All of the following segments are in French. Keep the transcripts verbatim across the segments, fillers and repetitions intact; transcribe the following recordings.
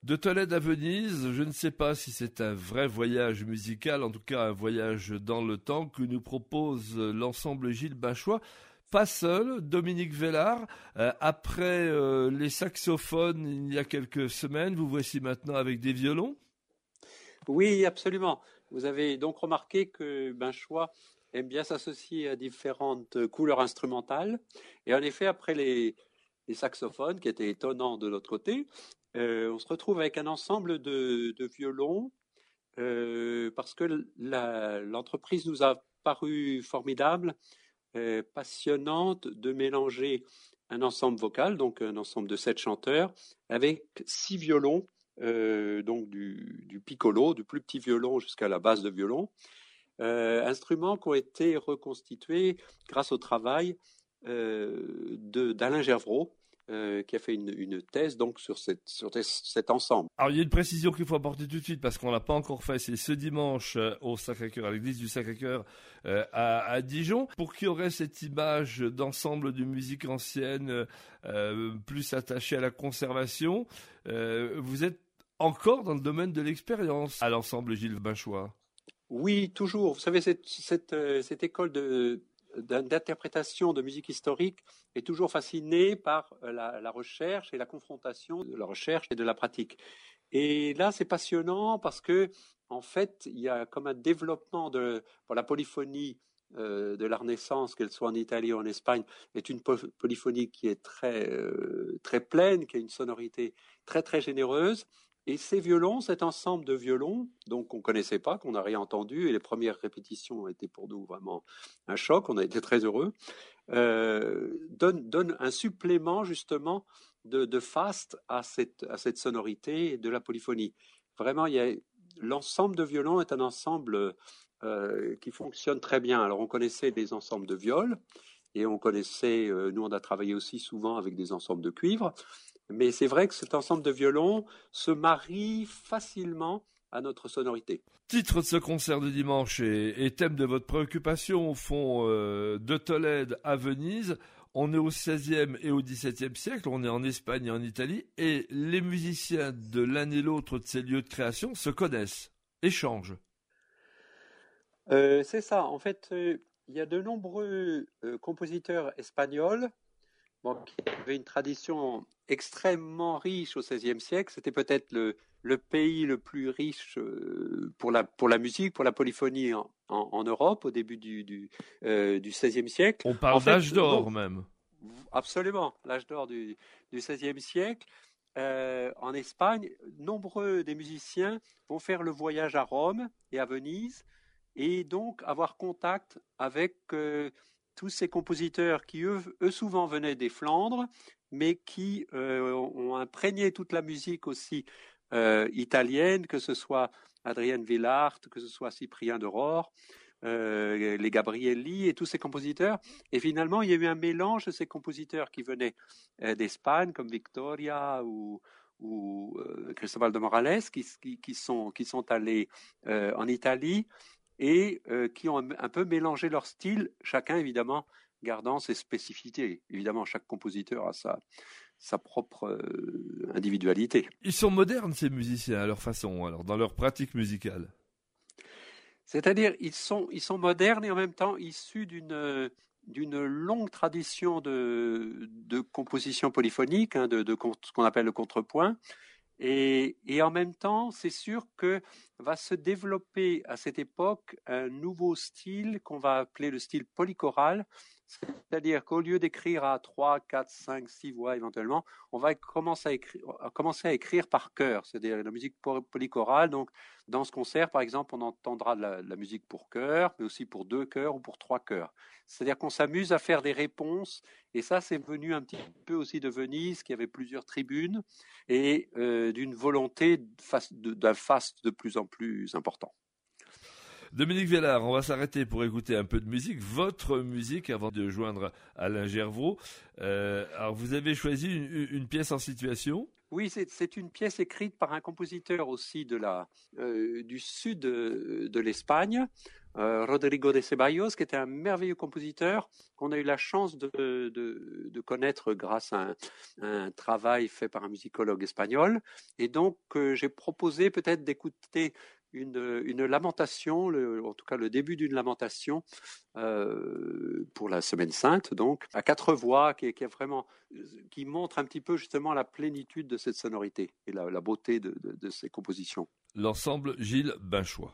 De Tolède à Venise, je ne sais pas si c'est un vrai voyage musical, en tout cas un voyage dans le temps que nous propose l'ensemble Gilles Bachois. Pas seul, Dominique Vellard. Euh, après euh, les saxophones il y a quelques semaines, vous voici maintenant avec des violons. Oui, absolument. Vous avez donc remarqué que Bachois aime bien s'associer à différentes couleurs instrumentales. Et en effet, après les, les saxophones, qui étaient étonnants de l'autre côté, euh, on se retrouve avec un ensemble de, de violons, euh, parce que la, l'entreprise nous a paru formidable, euh, passionnante de mélanger un ensemble vocal, donc un ensemble de sept chanteurs, avec six violons, euh, donc du, du piccolo, du plus petit violon jusqu'à la basse de violon, euh, instruments qui ont été reconstitués grâce au travail euh, de, d'Alain Gervraud, euh, qui a fait une, une thèse donc sur, cette, sur cet ensemble. Alors il y a une précision qu'il faut apporter tout de suite parce qu'on l'a pas encore fait, c'est ce dimanche euh, au Sacré-Cœur, à l'église du Sacré-Cœur euh, à, à Dijon. Pour qui aurait cette image d'ensemble de musique ancienne euh, plus attachée à la conservation, euh, vous êtes encore dans le domaine de l'expérience à l'ensemble Gilles Bachois. Oui, toujours. Vous savez, cette, cette, euh, cette école de, d'interprétation de musique historique est toujours fascinée par la, la recherche et la confrontation de la recherche et de la pratique. Et là, c'est passionnant parce que, en fait, il y a comme un développement de pour la polyphonie euh, de la Renaissance, qu'elle soit en Italie ou en Espagne, est une polyphonie qui est très euh, très pleine, qui a une sonorité très très généreuse. Et ces violons, cet ensemble de violons, donc qu'on connaissait pas, qu'on n'a rien entendu, et les premières répétitions ont été pour nous vraiment un choc, on a été très heureux, euh, donne, donne un supplément justement de, de faste à cette, à cette sonorité de la polyphonie. Vraiment, il y a, l'ensemble de violons est un ensemble euh, qui fonctionne très bien. Alors, on connaissait des ensembles de viols, et on connaissait, euh, nous on a travaillé aussi souvent avec des ensembles de cuivre, mais c'est vrai que cet ensemble de violons se marie facilement à notre sonorité. Titre de ce concert de dimanche et, et thème de votre préoccupation au fond euh, de Tolède à Venise. On est au seizième et au dix-septième siècle, on est en Espagne et en Italie, et les musiciens de l'un et l'autre de ces lieux de création se connaissent, échangent. Euh, c'est ça, en fait, euh, il y a de nombreux euh, compositeurs espagnols, bon, qui avait une tradition extrêmement riche au seizième siècle. C'était peut-être le, le pays le plus riche euh, pour, la, pour la musique, pour la polyphonie en, en, en Europe au début du, du, euh, du seizième siècle. On parle En fait, d'âge d'or non, même. absolument, l'âge d'or du, du seizième siècle. Euh, en Espagne, nombreux des musiciens vont faire le voyage à Rome et à Venise et donc avoir contact avec euh, tous ces compositeurs qui, eux, eux, souvent venaient des Flandres, mais qui euh, ont imprégné toute la musique aussi euh, italienne, que ce soit Adrien Villart, que ce soit Cyprien de Rore, euh, les Gabrielli et tous ces compositeurs. Et finalement, il y a eu un mélange de ces compositeurs qui venaient euh, d'Espagne, comme Victoria ou, ou euh, Cristobal de Morales, qui, qui, qui, sont, qui sont allés euh, en Italie et euh, qui ont un, un peu mélangé leur style, chacun évidemment gardant ses spécificités. Évidemment, chaque compositeur a sa, sa propre euh, individualité. Ils sont modernes, ces musiciens, à leur façon, alors, dans leur pratique musicale. C'est-à-dire, ils sont, ils sont modernes et en même temps issus d'une, d'une longue tradition de, de composition polyphonique, hein, de, de ce qu'on appelle le contrepoint. Et, et en même temps, c'est sûr que va se développer à cette époque un nouveau style qu'on va appeler le style polychoral, c'est-à-dire qu'au lieu d'écrire à trois, quatre, cinq, six voix éventuellement, on va commencer à écrire, à commencer à écrire par chœur, c'est-à-dire la musique polychorale. Donc, dans ce concert, par exemple, on entendra de la, de la musique pour chœur, mais aussi pour deux chœurs ou pour trois chœurs. C'est-à-dire qu'on s'amuse à faire des réponses, et ça, c'est venu un petit peu aussi de Venise, qui avait plusieurs tribunes, et euh, d'une volonté d'un faste de plus en plus important. Dominique Vellard, on va s'arrêter pour écouter un peu de musique, votre musique, avant de joindre Alain Gervraud. Euh, alors, vous avez choisi une, une pièce en situation ? Oui, c'est, c'est une pièce écrite par un compositeur aussi de la, euh, du sud de, de l'Espagne, euh, Rodrigo de Ceballos, qui était un merveilleux compositeur qu'on a eu la chance de, de, de connaître grâce à un, un travail fait par un musicologue espagnol. Et donc, euh, j'ai proposé peut-être d'écouter une, une lamentation, le, en tout cas le début d'une lamentation euh, pour la Semaine Sainte, donc à quatre voix, qui, qui est vraiment, qui montre un petit peu justement la plénitude de cette sonorité et la, la beauté de, de, de ces compositions. L'ensemble Gilles Binchois.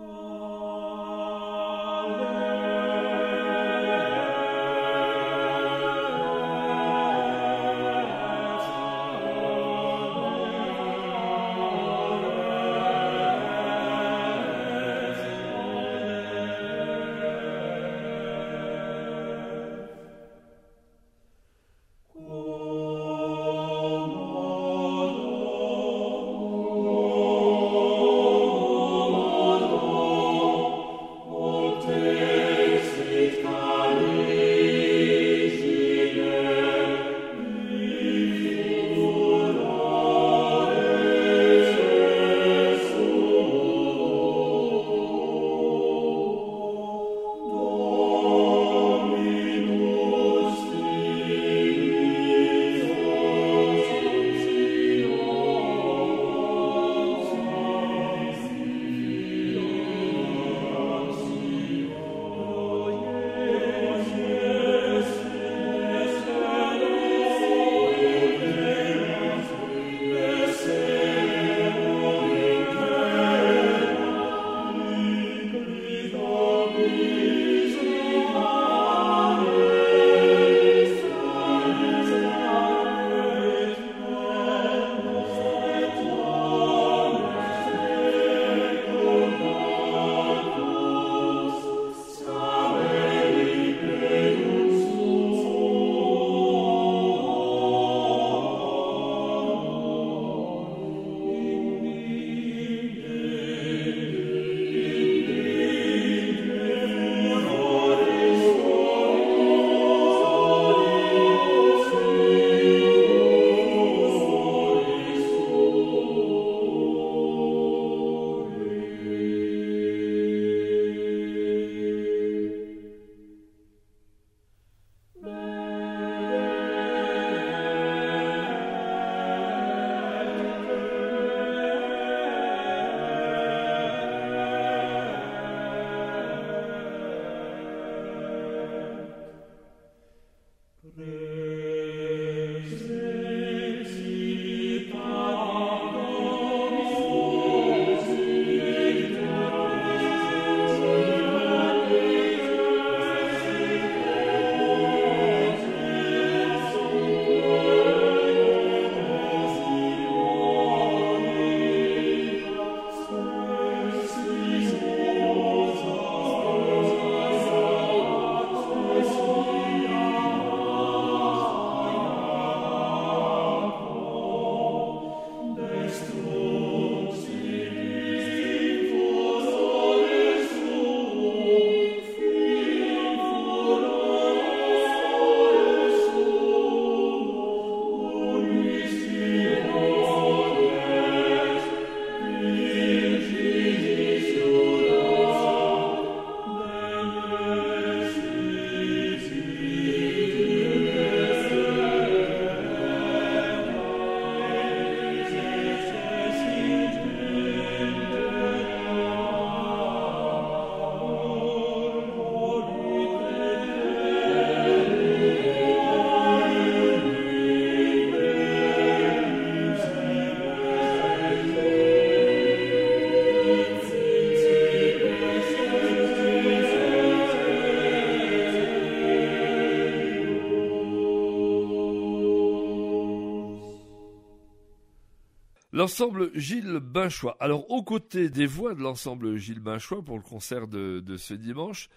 L'ensemble Gilles Binchois. Alors, aux côtés des voix de l'ensemble Gilles Binchois pour le concert de, de ce dimanche,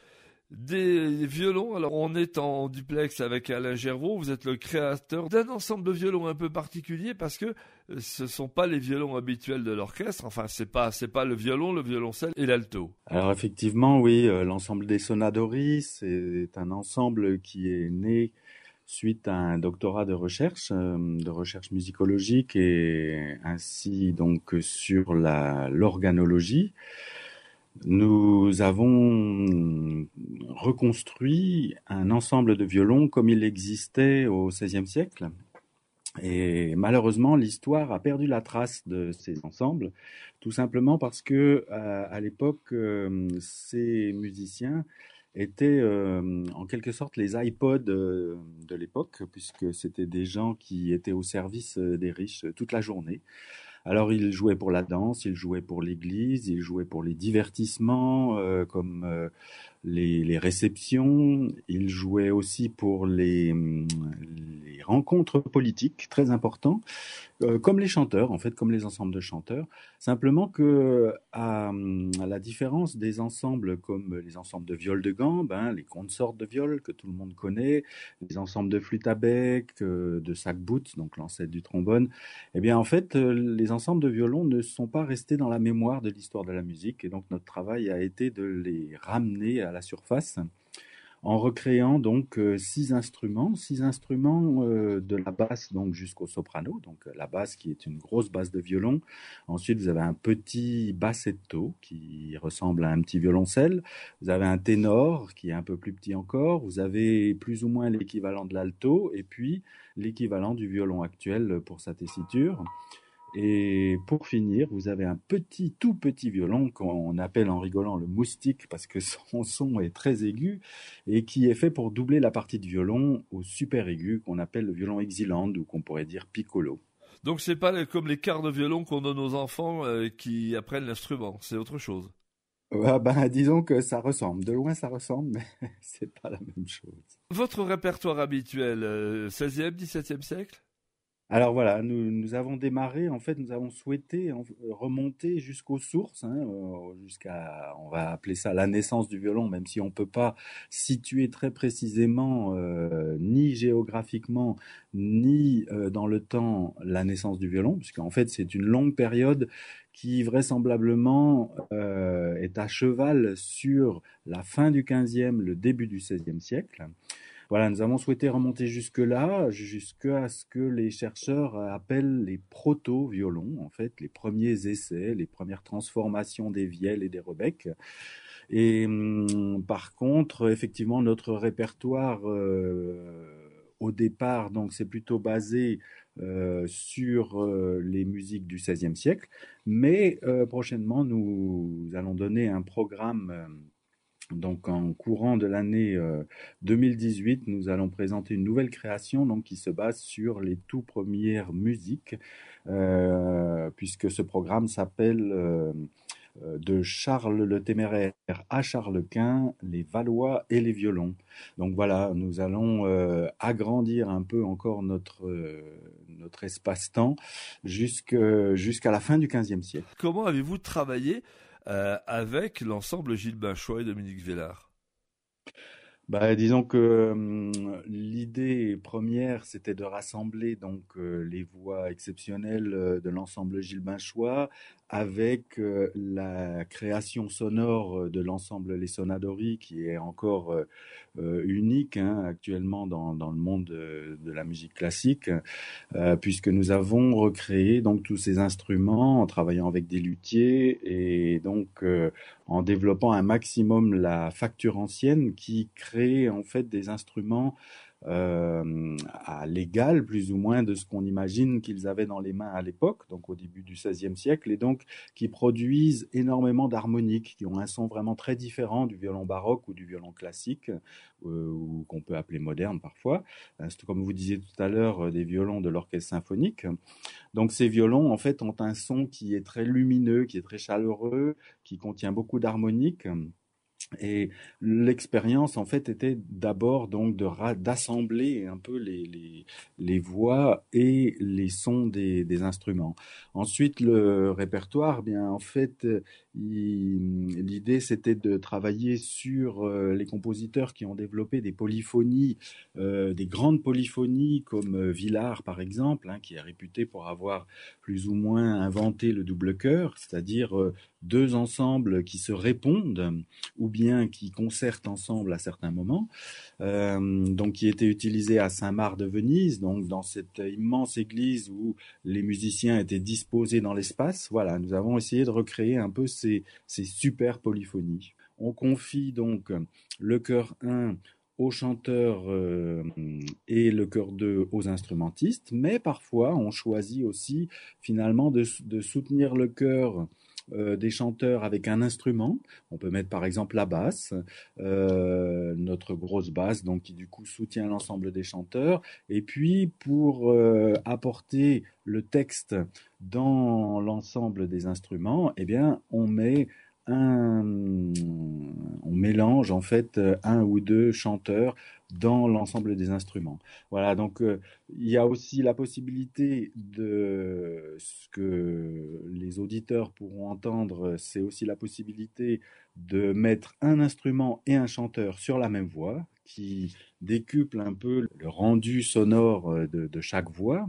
des violons. Alors, on est en duplex avec Alain Gervaux. Vous êtes le créateur d'un ensemble de violons un peu particulier parce que ce sont pas les violons habituels de l'orchestre. Enfin, c'est pas, c'est pas le violon, le violoncelle et l'alto. Alors, effectivement, oui, euh, l'ensemble des Sonadori, c'est un ensemble qui est né suite à un doctorat de recherche, euh, de recherche musicologique et ainsi donc sur la l'organologie. Nous avons reconstruit un ensemble de violons comme il existait au seizième siècle. Et malheureusement, l'histoire a perdu la trace de ces ensembles, tout simplement parce que à, à l'époque, euh, ces musiciens étaient euh, en quelque sorte les iPods euh, de l'époque, puisque c'était des gens qui étaient au service des riches toute la journée. Alors, il jouait pour la danse, il jouait pour l'église, il jouait pour les divertissements, euh, comme euh, les, les réceptions. Il jouait aussi pour les, les rencontres politiques, très important, euh, comme les chanteurs, en fait, comme les ensembles de chanteurs. Simplement que, à, à la différence des ensembles comme les ensembles de viol de gambe, hein, les consorts de viol que tout le monde connaît, les ensembles de flûte à bec, euh, de sac-bout, donc l'ancêtre du trombone, eh bien, en fait, euh, les ensembles de violon ne sont pas restés dans la mémoire de l'histoire de la musique. Et donc, notre travail a été de les ramener à la surface en recréant donc euh, six instruments, six instruments euh, de la basse donc jusqu'au soprano, donc euh, la basse qui est une grosse basse de violon. Ensuite, vous avez un petit bassetto qui ressemble à un petit violoncelle. Vous avez un ténor qui est un peu plus petit encore. Vous avez plus ou moins l'équivalent de l'alto et puis l'équivalent du violon actuel pour sa tessiture. Et pour finir, vous avez un petit, tout petit violon qu'on appelle en rigolant le moustique parce que son son est très aigu et qui est fait pour doubler la partie de violon au super aigu qu'on appelle le violon exiland ou qu'on pourrait dire piccolo. Donc c'est pas comme les quarts de violon qu'on donne aux enfants euh, qui apprennent l'instrument, c'est autre chose. Ah ben, disons que ça ressemble. De loin, ça ressemble, mais c'est pas la même chose. Votre répertoire habituel, euh, seizième, dix-septième siècle? Alors voilà, nous, nous avons démarré, en fait, nous avons souhaité en- remonter jusqu'aux sources, hein, euh, jusqu'à, on va appeler ça la naissance du violon, même si on peut pas situer très précisément, euh, ni géographiquement, ni euh, dans le temps, la naissance du violon, puisqu'en fait, c'est une longue période qui vraisemblablement euh, est à cheval sur la fin du quinzième, le début du seizième siècle. Voilà, nous avons souhaité remonter jusque-là, jusqu'à ce que les chercheurs appellent les proto-violons, en fait, les premiers essais, les premières transformations des vielles et des rebecs. Et hum, par contre, effectivement, notre répertoire, euh, au départ, donc, c'est plutôt basé euh, sur euh, les musiques du seizième siècle, mais euh, prochainement, nous allons donner un programme. euh, donc en courant de l'année euh, deux mille dix-huit, nous allons présenter une nouvelle création donc, qui se base sur les tout premières musiques, euh, puisque ce programme s'appelle euh, euh, De Charles le Téméraire à Charles Quint, les Valois et les violons. Donc voilà, nous allons euh, agrandir un peu encore notre, euh, notre espace-temps jusque, jusqu'à la fin du quinzième siècle. Comment avez-vous travaillé euh, avec l'ensemble Gilles Binchois et Dominique Vélard? Bah, disons que hum, l'idée première, c'était de rassembler donc euh, les voix exceptionnelles euh, de l'ensemble Gilles Binchois avec euh, la création sonore euh, de l'ensemble Les Sonadori, qui est encore euh, euh, unique hein, actuellement dans, dans le monde de, de la musique classique, euh, puisque nous avons recréé donc tous ces instruments en travaillant avec des luthiers et donc euh, en développant un maximum la facture ancienne qui crée en fait des instruments euh, à l'égal plus ou moins de ce qu'on imagine qu'ils avaient dans les mains à l'époque, donc au début du seizième siècle, et donc qui produisent énormément d'harmoniques, qui ont un son vraiment très différent du violon baroque ou du violon classique, euh, ou qu'on peut appeler moderne parfois. C'est comme vous disiez tout à l'heure, des violons de l'orchestre symphonique. Donc ces violons, en fait, ont un son qui est très lumineux, qui est très chaleureux, qui contient beaucoup d'harmoniques. Et l'expérience, en fait, était d'abord donc de ra- d'assembler un peu les, les, les voix et les sons des, des instruments. Ensuite, le répertoire, bien, en fait, il- l'idée, c'était de travailler sur euh, les compositeurs qui ont développé des polyphonies, euh, des grandes polyphonies, comme euh, Villard, par exemple, hein, qui est réputé pour avoir plus ou moins inventé le double chœur, c'est-à-dire euh, deux ensembles qui se répondent ou bien qui concertent ensemble à certains moments, euh, donc qui était utilisé à Saint-Marc de Venise, donc dans cette immense église où les musiciens étaient disposés dans l'espace. Voilà, nous avons essayé de recréer un peu ces, ces super polyphonies. On confie donc le chœur un aux chanteurs euh, et le chœur deux aux instrumentistes, mais parfois on choisit aussi finalement de, de soutenir le chœur euh, des chanteurs avec un instrument. On peut mettre par exemple la basse, euh, notre grosse basse, donc qui du coup soutient l'ensemble des chanteurs. Et puis pour euh, apporter le texte dans l'ensemble des instruments, eh bien on met un, on mélange en fait un ou deux chanteurs dans l'ensemble des instruments. Voilà, donc euh, il y a aussi la possibilité de ce que les auditeurs pourront entendre, c'est aussi la possibilité de mettre un instrument et un chanteur sur la même voix, qui décuple un peu le rendu sonore de, de chaque voix.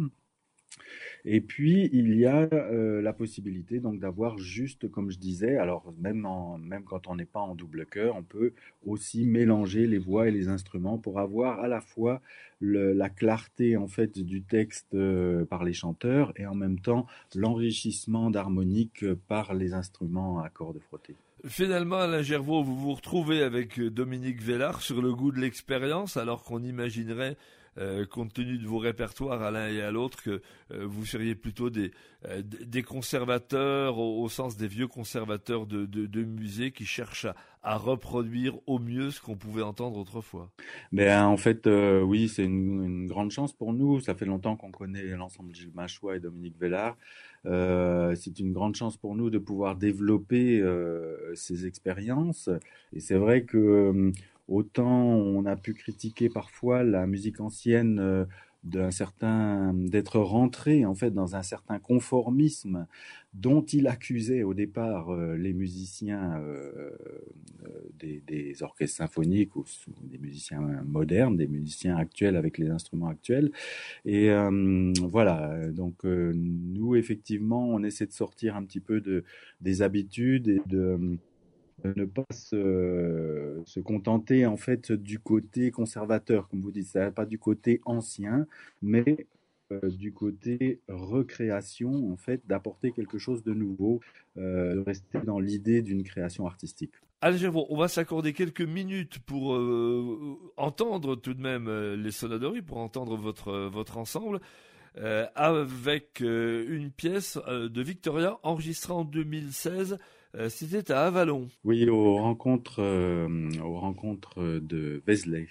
Et puis, il y a euh, la possibilité donc d'avoir juste, comme je disais, alors même, en, même quand on n'est pas en double chœur, on peut aussi mélanger les voix et les instruments pour avoir à la fois le, la clarté en fait du texte euh, par les chanteurs et en même temps l'enrichissement d'harmonique par les instruments à cordes frottées. Finalement, Alain Gervaux, vous vous retrouvez avec Dominique Vélard sur le goût de l'expérience, alors qu'on imaginerait, euh, compte tenu de vos répertoires à l'un et à l'autre, que euh, vous seriez plutôt des, euh, des conservateurs, au, au sens des vieux conservateurs de, de, de musées qui cherchent à, à reproduire au mieux ce qu'on pouvait entendre autrefois. Ben, en fait, euh, oui, c'est une, une grande chance pour nous. Ça fait longtemps qu'on connaît l'ensemble Gilles Machois et Dominique Vélard. Euh, c'est une grande chance pour nous de pouvoir développer euh, ces expériences. Et c'est vrai que euh, autant on a pu critiquer parfois la musique ancienne euh, d'un certain, d'être rentré en fait dans un certain conformisme dont il accusait au départ euh, les musiciens euh, euh, des, des orchestres symphoniques ou, ou des musiciens modernes, des musiciens actuels avec les instruments actuels. Et euh, voilà, donc euh, nous effectivement on essaie de sortir un petit peu de, des habitudes et de ne pas se, se contenter en fait du côté conservateur, comme vous dites, ça pas du côté ancien, mais euh, du côté recréation, en fait, d'apporter quelque chose de nouveau, euh, de rester dans l'idée d'une création artistique. Alain Gervaux, on va s'accorder quelques minutes pour euh, entendre tout de même euh, les sonaderies, pour entendre votre, votre ensemble. Euh, avec euh, une pièce euh, de Victoria enregistrée en deux mille seize. Euh, c'était à Avallon. Oui, aux rencontres, euh, aux rencontres de Vézelay.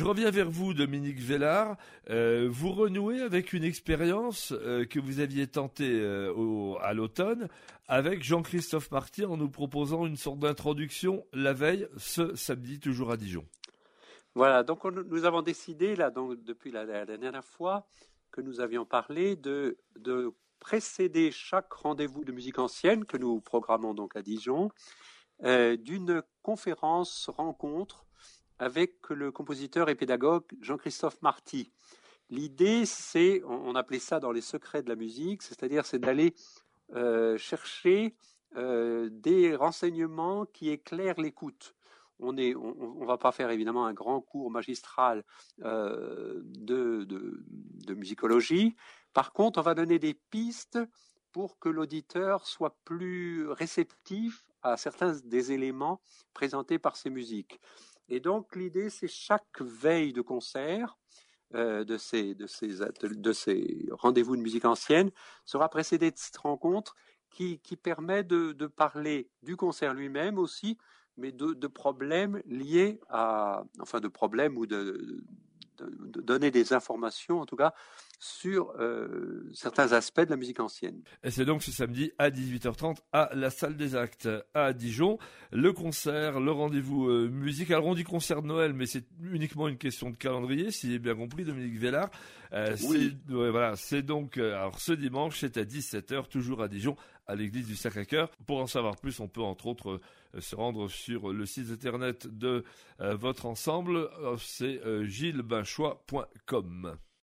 reviens vers vous, Dominique Vellard. Euh, vous renouez avec une expérience euh, que vous aviez tentée euh, au, à l'automne avec Jean-Christophe Marty en nous proposant une sorte d'introduction la veille, ce samedi, toujours à Dijon. Voilà, donc on, nous avons décidé, là, donc, depuis la, la, la dernière fois que nous avions parlé, de, de précéder chaque rendez-vous de musique ancienne que nous programmons donc à Dijon, euh, d'une conférence rencontre avec le compositeur et pédagogue Jean-Christophe Marty. L'idée, c'est, on, on appelait ça dans les secrets de la musique, c'est-à-dire c'est d'aller euh, chercher euh, des renseignements qui éclairent l'écoute. On ne on, on va pas faire évidemment un grand cours magistral euh, de, de, de musicologie. Par contre, on va donner des pistes pour que l'auditeur soit plus réceptif à certains des éléments présentés par ces musiques. Et donc, l'idée, c'est chaque veille de concert euh, de ces, de ces, de ces rendez-vous de musique ancienne sera précédée de cette rencontre qui, qui permet de, de parler du concert lui-même aussi, mais de, de problèmes liés à, enfin de problèmes ou de, de, de donner des informations, en tout cas, sur euh, certains aspects de la musique ancienne. Et c'est donc ce samedi à dix-huit heures trente à la Salle des Actes à Dijon. Le concert, le rendez-vous euh, musique. Alors on dit concert de Noël, mais c'est uniquement une question de calendrier, si j'ai bien compris, Dominique Vellard. Euh, oui. C'est, ouais, voilà, c'est donc euh, alors ce dimanche, c'est à dix-sept heures, toujours à Dijon, à l'église du Sacré-Cœur. Pour en savoir plus, on peut entre autres euh, se rendre sur le site internet de euh, votre ensemble. Euh, c'est euh, gilles binchois point com.